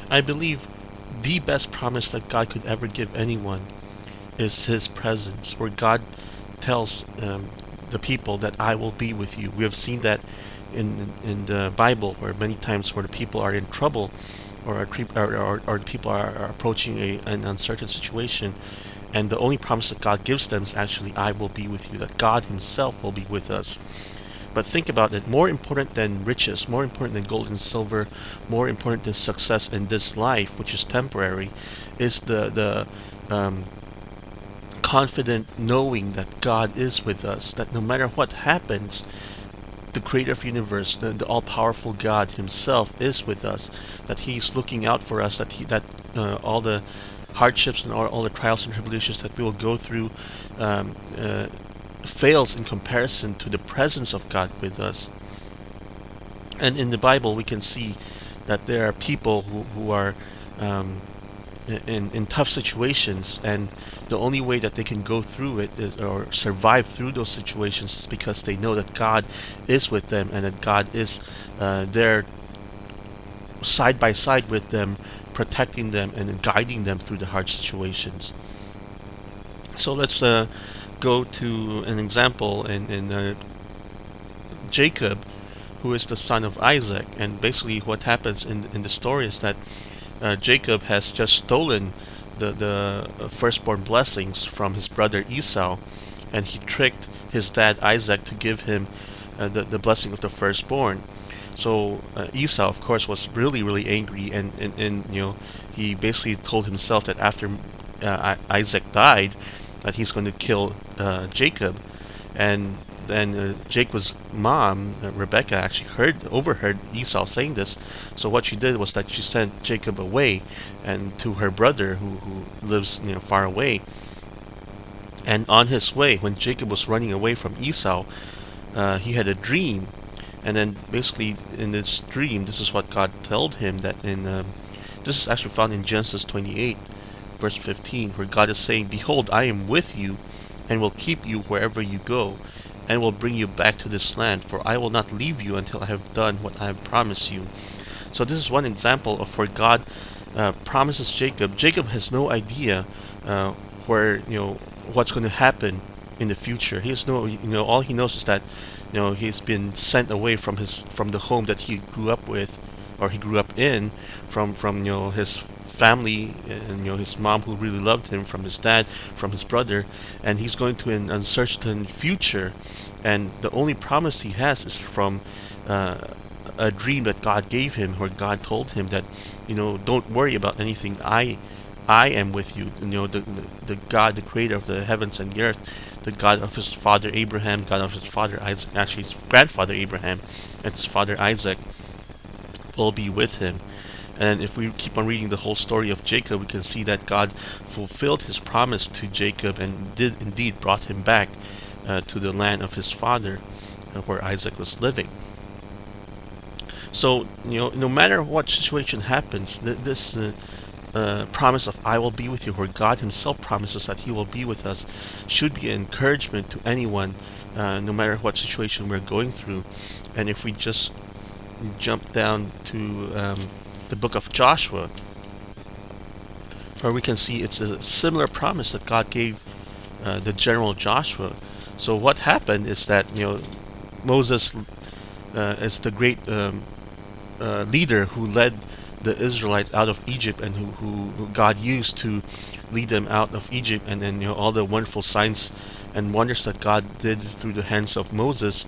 I believe the best promise that God could ever give anyone is His presence, where God tells the people that I will be with you. We have seen that in the Bible, where many times where the people are in trouble, or people are approaching an uncertain situation, and the only promise that God gives them is actually, I will be with you, that God Himself will be with us. But think about it, more important than riches, more important than gold and silver, more important than success in this life, which is temporary, is the confident knowing that God is with us, that no matter what happens, the creator of the universe, the all-powerful God Himself is with us, that He's looking out for us, that all the hardships and all the trials and tribulations that we will go through um, uh, fails in comparison to the presence of God with us. And in the Bible, we can see that there are people who are um, in tough situations, and the only way that they can go through it is, or survive through those situations, is because they know that God is with them, and that God is there side by side with them, protecting them and guiding them through the hard situations. So let's go to an example in Jacob, who is the son of Isaac. And basically, what happens in the story is that Jacob has just stolen the firstborn blessings from his brother Esau, and he tricked his dad Isaac to give him the blessing of the firstborn. So Esau, of course, was really angry, and he basically told himself that after Isaac died, that he's going to kill Jacob. And then Jacob's mom, Rebecca, actually overheard Esau saying this. So what she did was that she sent Jacob away, and to her brother who lives far away. And on his way, when Jacob was running away from Esau, he had a dream. And then basically in this dream, this is what God told him, that this is actually found in Genesis 28, verse 15, where God is saying, "Behold, I am with you, and will keep you wherever you go, and will bring you back to this land, for I will not leave you until I have done what I have promised you." So this is one example of where God promises Jacob. Jacob has no idea where what's going to happen in the future. He has no, all he knows is that he's been sent away from the home that he grew up with, or he grew up in, from his family, and his mom, who really loved him, from his dad, from his brother, and he's going to an uncertain future, and the only promise he has is from a dream that God gave him, where God told him that don't worry about anything. I am with you. The God, the creator of the heavens and the earth, the God of his father Abraham, God of his father Isaac, actually his grandfather Abraham, and his father Isaac, will be with him. And if we keep on reading the whole story of Jacob, we can see that God fulfilled His promise to Jacob, and did indeed brought him back to the land of his father, where Isaac was living. So no matter what situation happens, this promise of "I will be with you," where God Himself promises that He will be with us, should be an encouragement to anyone, no matter what situation we're going through. And if we just jump down to the book of Joshua, where we can see it's a similar promise that God gave the general Joshua. So what happened is that Moses is the great leader who led the Israelites out of Egypt, and who God used to lead them out of Egypt, and then all the wonderful signs and wonders that God did through the hands of Moses.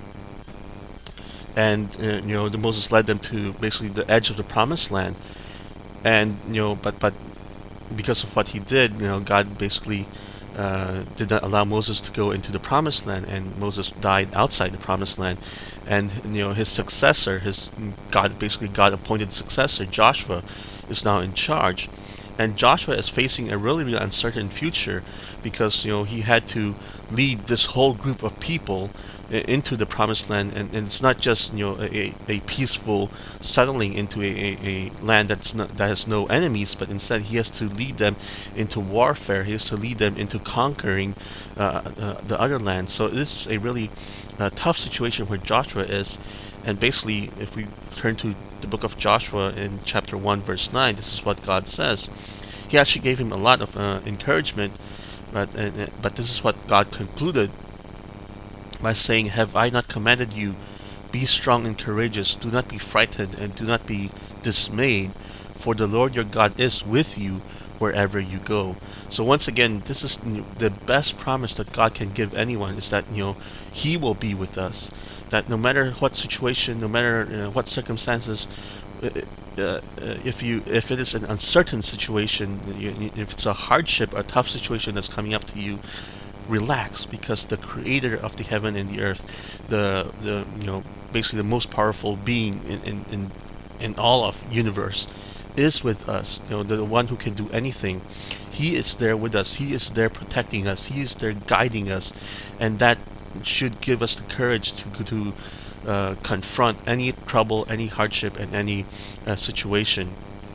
And Moses led them to basically the edge of the promised land, and but because of what he did, God basically did not allow Moses to go into the promised land, and Moses died outside the promised land. And his successor, his God appointed successor, Joshua, is now in charge. And Joshua is facing a really uncertain future, because he had to lead this whole group of people into the promised land, and it's not just a peaceful settling into a land that has no enemies, but instead he has to lead them into warfare. He has to lead them into conquering the other land. So this is a really tough situation where Joshua is. And basically, if we turn to the book of Joshua in chapter 1, verse 9, this is what God says. He actually gave him a lot of encouragement, but this is what God concluded by saying, "Have I not commanded you? Be strong and courageous. Do not be frightened and do not be dismayed, for the Lord your God is with you wherever you go." So once again, this is the best promise that God can give anyone, is that He will be with us. That no matter what situation, no matter what circumstances, uh, if it is an uncertain situation, if it's a hardship, a tough situation that's coming up to you, relax, because the Creator of the heaven and the earth, the basically the most powerful being in all of universe, is with us. The one who can do anything. He is there with us. He is there protecting us. He is there guiding us, and that should give us the courage to confront any trouble, any hardship, and any situation.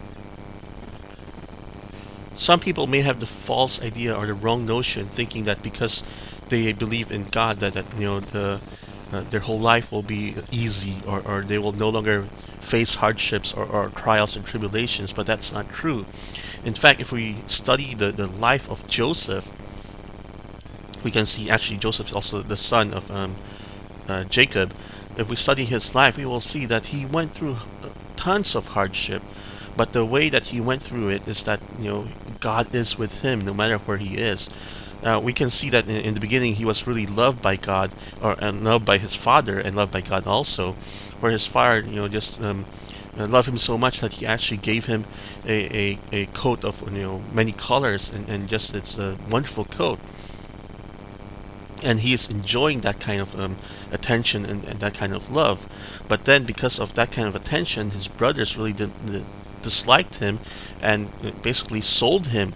Some people may have the false idea or the wrong notion, thinking that because they believe in God, their whole life will be easy, or they will no longer face hardships or trials and tribulations. But that's not true. In fact, if we study the life of Joseph, we can see actually Joseph is also the son of Jacob. If we study his life, we will see that he went through tons of hardship, but the way that he went through it is that God is with him no matter where he is. We can see that in the beginning he was really loved by God, and loved by his father, and loved by God also, where his father just loved him so much that he actually gave him a coat of many colors, and just it's a wonderful coat. And he is enjoying that kind of attention and that kind of love. But then, because of that kind of attention, his brothers really disliked him, and basically sold him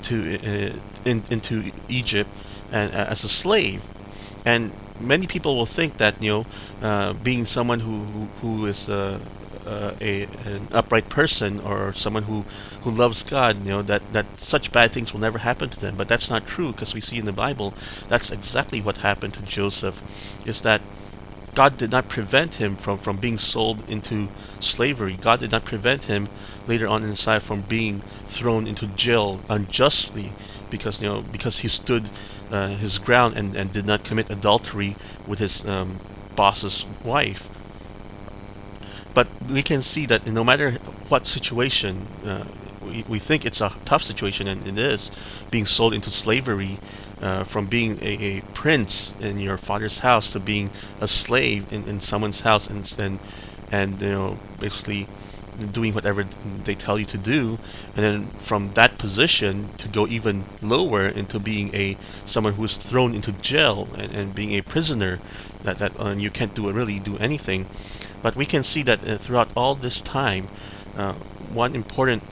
into Egypt and as a slave. And many people will think that being someone who is an upright person, or someone who loves God, that such bad things will never happen to them. But that's not true, because we see in the Bible that's exactly what happened to Joseph, is that God did not prevent him from being sold into slavery. God did not prevent him later on in his life from being thrown into jail unjustly, because he stood his ground and did not commit adultery with his boss's wife. But we can see that no matter what situation, we think it's a tough situation, and it is, being sold into slavery, from being a prince in your father's house to being a slave in someone's house, and basically doing whatever they tell you to do, and then from that position to go even lower into being someone who is thrown into jail, and being a prisoner, that you can't really do anything. But we can see that throughout all this time, one important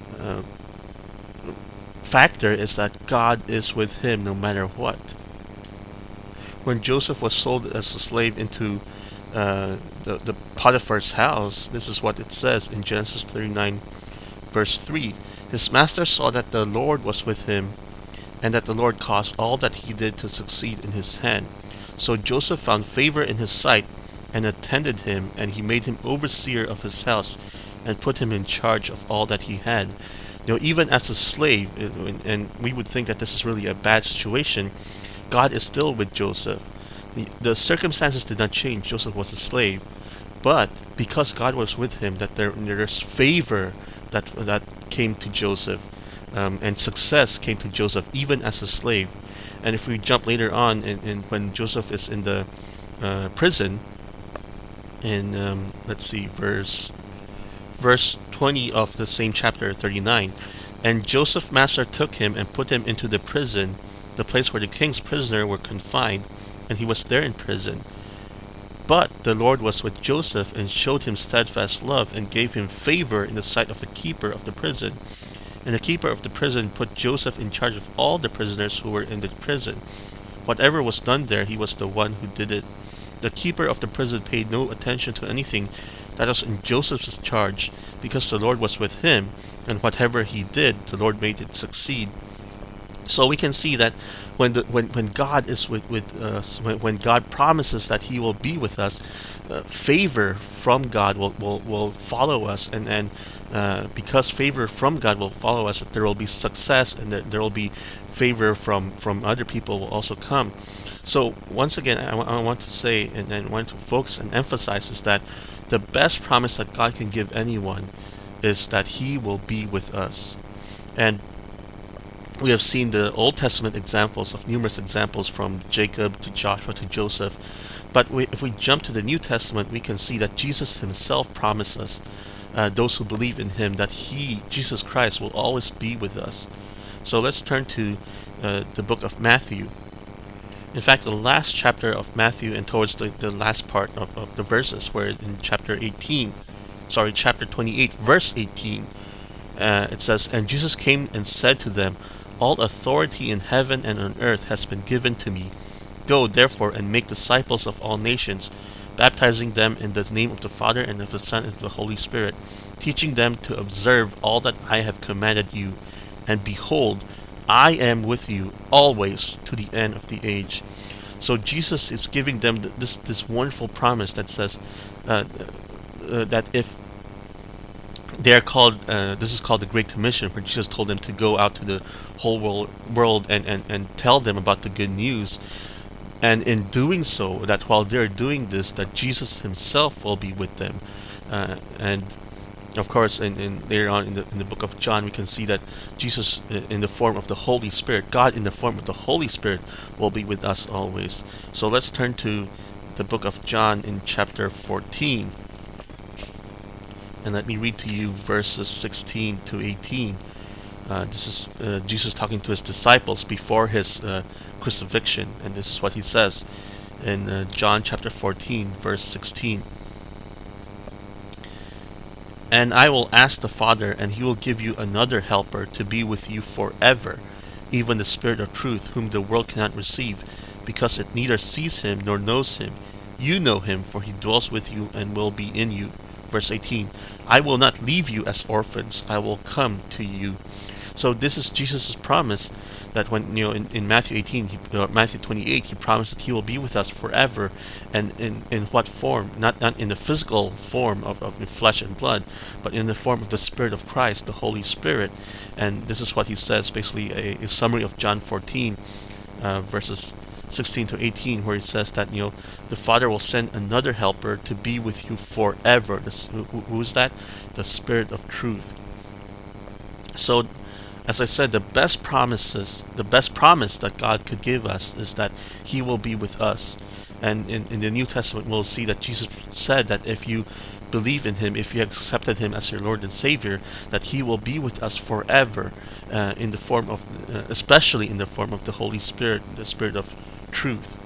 factor is that God is with him no matter what. When Joseph was sold as a slave into the Potiphar's house, this is what it says in Genesis 39, verse 3. His master saw that the Lord was with him, and that the Lord caused all that he did to succeed in his hand. So Joseph found favor in his sight, and attended him, and he made him overseer of his house, and put him in charge of all that he had. Even as a slave, and we would think that this is really a bad situation, God is still with Joseph. The circumstances did not change. Joseph was a slave, but because God was with him, that there's favor that came to Joseph, and success came to Joseph even as a slave. And if we jump later on, when Joseph is in the prison, in let's see, verse 20 of the same chapter 39, and Joseph's master took him and put him into the prison, the place where the king's prisoners were confined, and he was there in prison. But the Lord was with Joseph, and showed him steadfast love, and gave him favor in the sight of the keeper of the prison. And the keeper of the prison put Joseph in charge of all the prisoners who were in the prison. Whatever was done there, he was the one who did it. The keeper of the prison paid no attention to anything that was in Joseph's charge, because the Lord was with him, and whatever he did, the Lord made it succeed. So we can see that when God is with us, when God promises that He will be with us, favor from God will follow us, and because favor from God will follow us, there will be success, and there will be favor from other people will also come. So once again, I want to say and want to focus and emphasize is that the best promise that God can give anyone is that He will be with us. And we have seen the Old Testament examples of numerous examples from Jacob to Joshua to Joseph. But if we jump to the New Testament, we can see that Jesus Himself promises those who believe in Him that He, Jesus Christ, will always be with us. So let's turn to the book of Matthew. In fact, the last chapter of Matthew and towards the last part of the verses, where in chapter 28, verse 18, it says, "And Jesus came and said to them, All authority in heaven and on earth has been given to me. Go, therefore, and make disciples of all nations, baptizing them in the name of the Father and of the Son and of the Holy Spirit, teaching them to observe all that I have commanded you. And behold, I am with you always to the end of the age." So Jesus is giving them this wonderful promise that says that if they are called, this is called the Great Commission, where Jesus told them to go out to the whole world and tell them about the good news. And in doing so, that while they're doing this, that Jesus Himself will be with them. And of course, later on in the book of John, we can see that Jesus, in the form of the Holy Spirit, God in the form of the Holy Spirit, will be with us always. So let's turn to the book of John in chapter 14. And let me read to you verses 16 to 18. This is Jesus talking to His disciples before His crucifixion. And this is what He says in John chapter 14, verse 16. "And I will ask the Father, and He will give you another helper to be with you forever, even the Spirit of truth, whom the world cannot receive, because it neither sees Him nor knows Him. You know Him, for He dwells with you and will be in you." Verse 18, "I will not leave you as orphans, I will come to you." So this is Jesus' promise that when, in Matthew 28, He promised that He will be with us forever. And in what form? Not in the physical form of flesh and blood, but in the form of the Spirit of Christ, the Holy Spirit. And this is what He says, basically a summary of John 14, verses 16 to 18, where it says that the Father will send another helper to be with you forever. Who is that? The Spirit of truth. So, as I said, the best promise that God could give us is that He will be with us. And in the New Testament, we'll see that Jesus said that if you believe in Him, if you accepted Him as your Lord and Savior, that He will be with us forever, in the form of, especially in the form of the Holy Spirit, the Spirit of truth.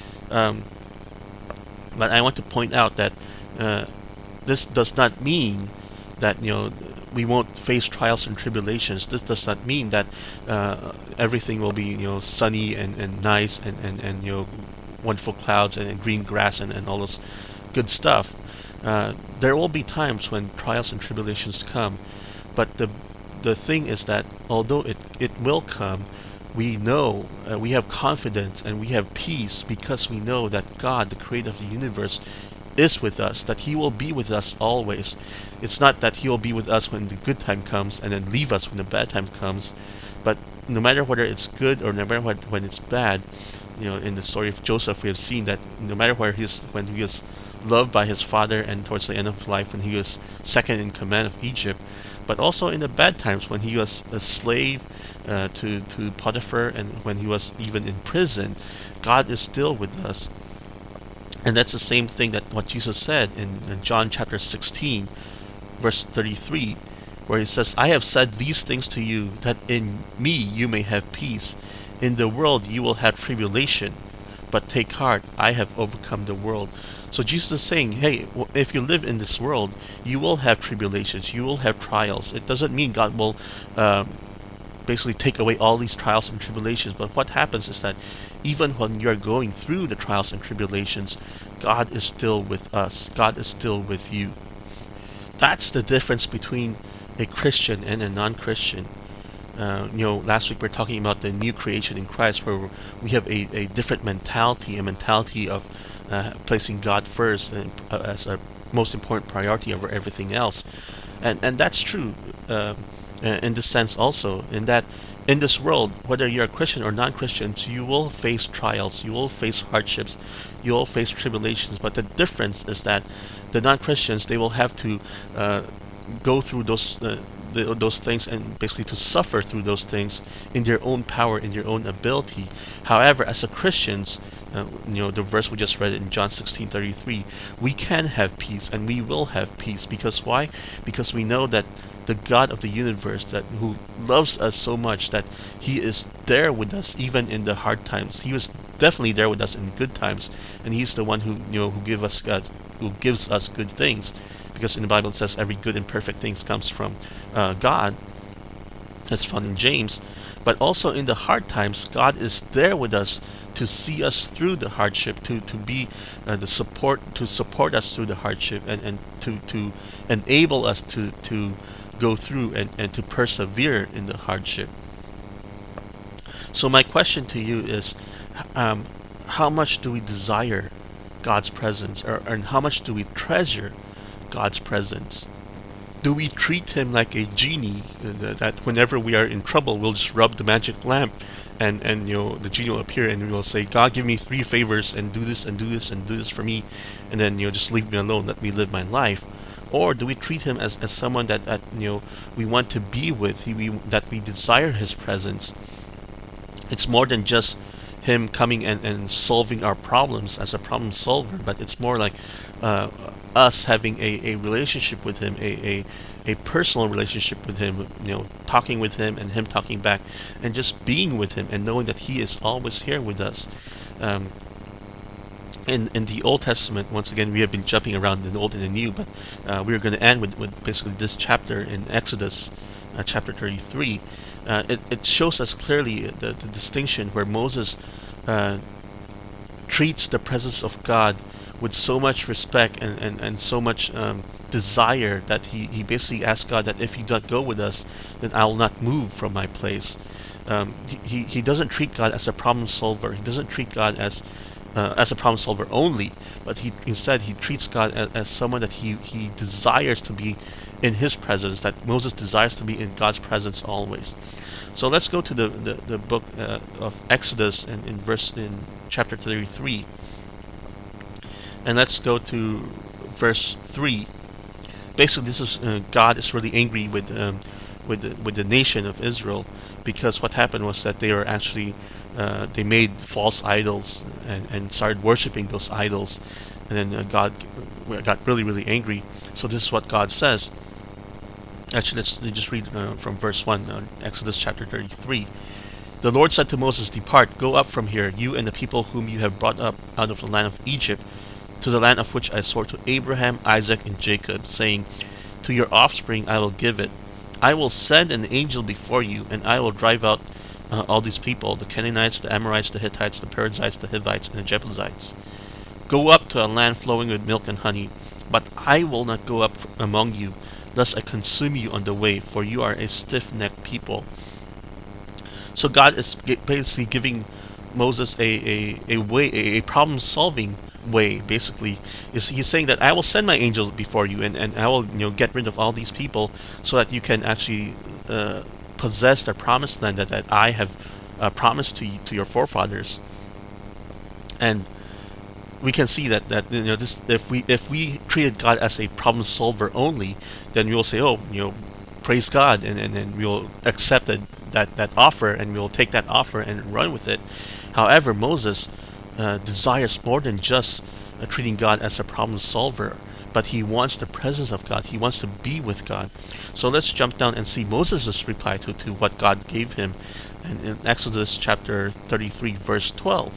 But I want to point out that this does not mean that we won't face trials and tribulations. This does not mean that everything will be sunny and nice and wonderful clouds and green grass and all this good stuff. There will be times when trials and tribulations come, but the thing is that although it will come, we know, we have confidence and we have peace because we know that God, the creator of the universe, is with us, that He will be with us always. It's not that He will be with us when the good time comes and then leave us when the bad time comes, but no matter whether it's good or no matter when it's bad, in the story of Joseph, we have seen that no matter when he was loved by his father, and towards the end of his life when he was second in command of Egypt, but also in the bad times when he was a slave to Potiphar, and when he was even in prison, God is still with us. And that's the same thing that what Jesus said in John chapter 16, verse 33, where He says, "I have said these things to you, that in me you may have peace. In the world you will have tribulation, but take heart, I have overcome the world." So Jesus is saying, hey, if you live in this world, you will have tribulations, you will have trials. It doesn't mean God will basically take away all these trials and tribulations, but what happens is that even when you're going through the trials and tribulations, God is still with us. God is still with you. That's the difference between a Christian and a non-Christian. Last week we are talking about the new creation in Christ, where we have a different mentality, a mentality of placing God first and as a most important priority over everything else, and that's true in this sense also, in that in this world, whether you're a Christian or non-Christians, you will face trials, you will face hardships, you will face tribulations. But the difference is that the non-Christians, they will have to go through those things, and basically to suffer through those things in their own power, in their own ability. However, as a Christians, the verse we just read in John 16:33, we can have peace, and we will have peace. Because why? Because we know that the God of the universe, that who loves us so much, that He is there with us even in the hard times. He was definitely there with us in good times, and He's the one who gives us good things, because in the Bible it says every good and perfect thing comes from God. That's found in James. But also in the hard times, God is there with us to see us through the hardship, to be the support, to support us through the hardship, and to enable us to go through and to persevere in the hardship. So my question to you is, how much do we desire God's presence, and how much do we treasure God's presence? Do we treat Him like a genie, that whenever we are in trouble, we'll just rub the magic lamp, and the genie will appear, and we will say, God, give me 3 favors, and do this and do this and do this for me, and then just leave me alone, let me live my life? Or do we treat Him as someone that we want to be with, that we desire His presence? It's more than just Him coming and solving our problems as a problem solver, but it's more like us having a relationship with Him, a personal relationship with Him, talking with Him and Him talking back, and just being with Him and knowing that He is always here with us. In the Old Testament, once again, we have been jumping around in the Old and the New, but we're going to end with basically this chapter in Exodus, chapter 33. It shows us clearly the distinction where Moses treats the presence of God with so much respect and so much desire, that he basically asks God that if you don't go with us, then I will not move from my place. He doesn't treat God as a problem solver. He doesn't treat God as a problem solver only, but instead he treats God as someone that he desires to be in His presence, that Moses desires to be in God's presence always. So let's go to the book of Exodus in chapter 33, and let's go to verse 3. Basically, this is God is really angry with the nation of Israel, because what happened was that they were actually they made false idols and started worshiping those idols, and then God got really, really angry. So this is what God says. Actually, let's just read from verse 1, Exodus chapter 33. The Lord said to Moses, "Depart, go up from here, you and the people whom you have brought up out of the land of Egypt, to the land of which I swore to Abraham, Isaac, and Jacob, saying, to your offspring I will give it. I will send an angel before you, and I will drive out all these people, the Canaanites, the Amorites, the Hittites, the Perizzites, the Hivites, and the Jebusites. Go up to a land flowing with milk and honey, but I will not go up among you, lest I consume you on the way, for you are a stiff-necked people." So God is basically giving Moses a way, a problem-solving way. Basically, he's saying that I will send my angels before you, and I will get rid of all these people, so that you can actually possess the promised land that I have promised to your forefathers. And we can see that this, if we treated God as a problem solver only, then we will say, oh, praise God, and then we will accept that offer, and we will take that offer and run with it. However, Moses desires more than just treating God as a problem solver, but he wants the presence of God. He wants to be with God. So let's jump down and see Moses' reply to what God gave him. And in Exodus chapter 33, verse 12.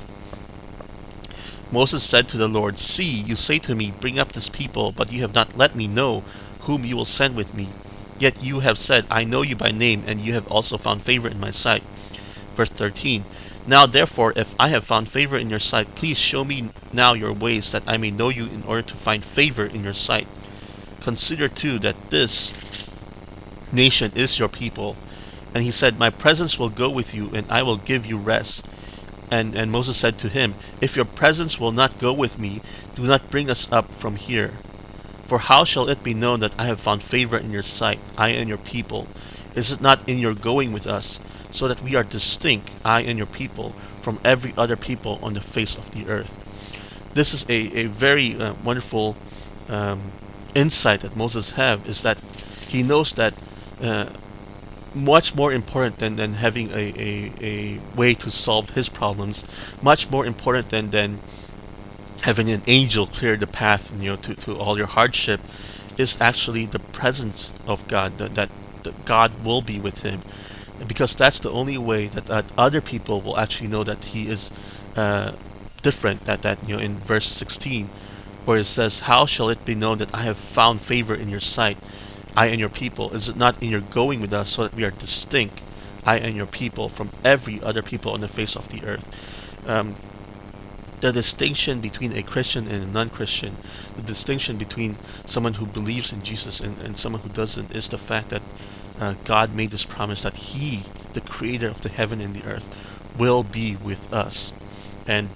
Moses said to the Lord, "See, you say to me, bring up this people, but you have not let me know whom you will send with me. Yet you have said, I know you by name, and you have also found favor in my sight." Verse 13. "Now therefore, if I have found favor in your sight, please show me now your ways, that I may know you in order to find favor in your sight. Consider too that this nation is your people, And he said, my presence will go with you, and I will give you rest. And Moses said to him, if your presence will not go with me, do not bring us up from here. For how shall it be known that I have found favor in your sight, I and your people? Is it not in your going with us, so that we are distinct, I and your people, from every other people on the face of the earth? This is a very wonderful insight that Moses have, is that he knows that much more important than having a way to solve his problems, much more important than having an angel clear the path, to all your hardship, is actually the presence of God, that God will be with him, because that's the only way that other people will actually know that he is different. That in verse 16, where it says, how shall it be known that I have found favor in your sight, I and your people? Is it not in your going with us, so that we are distinct, I and your people, from every other people on the face of the earth? The distinction between a Christian and a non-Christian, the distinction between someone who believes in Jesus and someone who doesn't, is the fact that God made this promise that he, the creator of the heaven and the earth, will be with us. And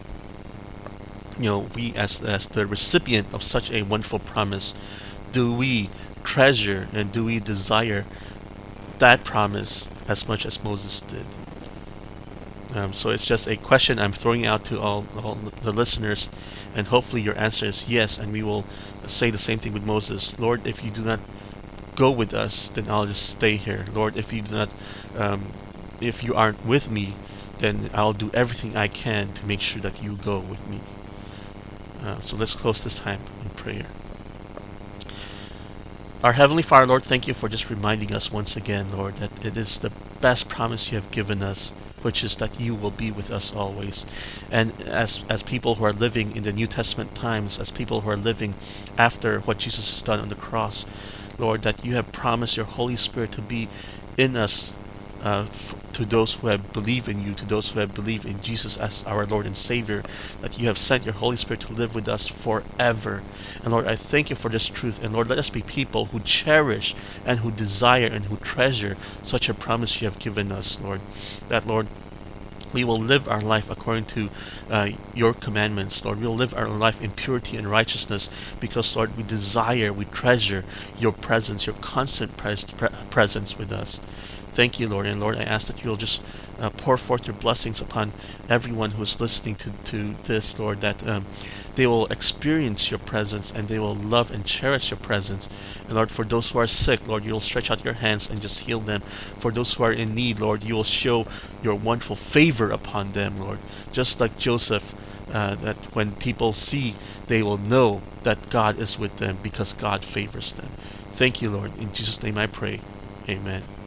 we as the recipient of such a wonderful promise, do we treasure and do we desire that promise as much as Moses did? So it's just a question I'm throwing out to all the listeners, and hopefully your answer is yes, and we will say the same thing with Moses. Lord, if you do not go with us, then I'll just stay here. Lord, if you do not, if you aren't with me, then I'll do everything I can to make sure that you go with me. So let's close this time in prayer. Our Heavenly Father, Lord, thank you for just reminding us once again, Lord, that it is the best promise you have given us, which is that you will be with us always. And as people who are living in the New Testament times, as people who are living after what Jesus has done on the cross, Lord, that you have promised your Holy Spirit to be in us, to those who have believed in you, to those who have believed in Jesus as our Lord and Savior, that you have sent your Holy Spirit to live with us forever. And Lord, I thank you for this truth. And Lord, let us be people who cherish and who desire and who treasure such a promise you have given us, Lord. That, Lord, we will live our life according to your commandments, Lord. We will live our life in purity and righteousness because, Lord, we desire, we treasure your presence, your constant presence with us. Thank you, Lord. And Lord, I ask that you will just pour forth your blessings upon everyone who is listening to this, Lord, that they will experience your presence and they will love and cherish your presence. And Lord, for those who are sick, Lord, you will stretch out your hands and just heal them. For those who are in need, Lord, you will show your wonderful favor upon them, Lord. Just like Joseph, that when people see, they will know that God is with them because God favors them. Thank you, Lord. In Jesus' name I pray. Amen.